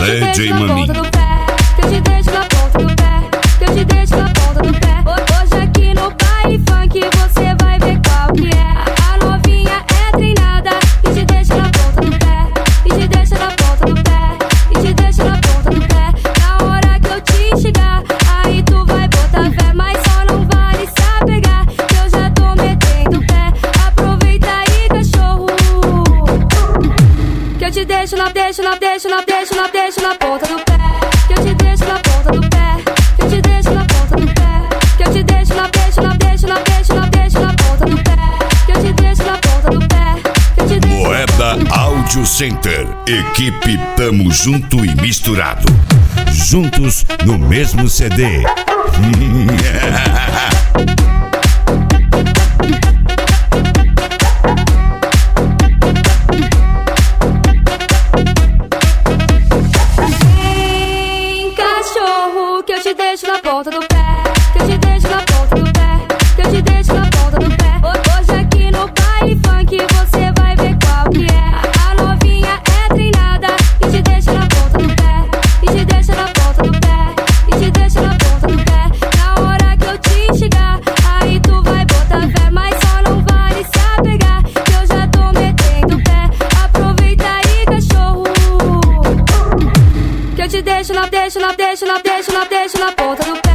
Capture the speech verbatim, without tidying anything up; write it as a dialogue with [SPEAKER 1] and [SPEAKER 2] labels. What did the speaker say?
[SPEAKER 1] D J Maminho.
[SPEAKER 2] Que eu te deixo na ponta do pé, que eu te deixo na ponta do pé. Hoje aqui no baile funk você vai ver qual que é. A novinha é treinada e te deixa na ponta do pé, e te deixa na ponta do pé, e te deixa na ponta do pé. Na hora que eu te chegar, aí tu vai botar fé, mas só não vale se apegar, que eu já tô metendo pé. Aproveita aí, cachorro, que eu te deixo na, deixo na, deixo na, deixo na, deixo na ponta do pé. Que eu te deixo na ponta do pé, que eu te deixo na ponta do pé, que eu te deixo na, deixo na, deixo na, deixo na, deixo na ponta do pé, que eu te deixo na ponta do pé, que eu te deixo.
[SPEAKER 1] Moeda Audio Center. Equipe Tamo Junto e Misturado. Juntos no mesmo C D.
[SPEAKER 2] Que eu te deixo na ponta do pé, que eu te deixo na ponta do pé, que eu te deixo na ponta do pé. Hoje aqui no baile funk você vai ver qual que é. A novinha é treinada e te deixa na ponta do pé, e te deixa na ponta do pé, e te deixa na ponta do pé. Na hora que eu te chegar, aí tu vai botar fé, mas só não vale se apegar, que eu já tô metendo pé. Aproveita aí, cachorro, que eu te deixo na, deixo na, deixo na, deixo na, deixo na ponta do pé.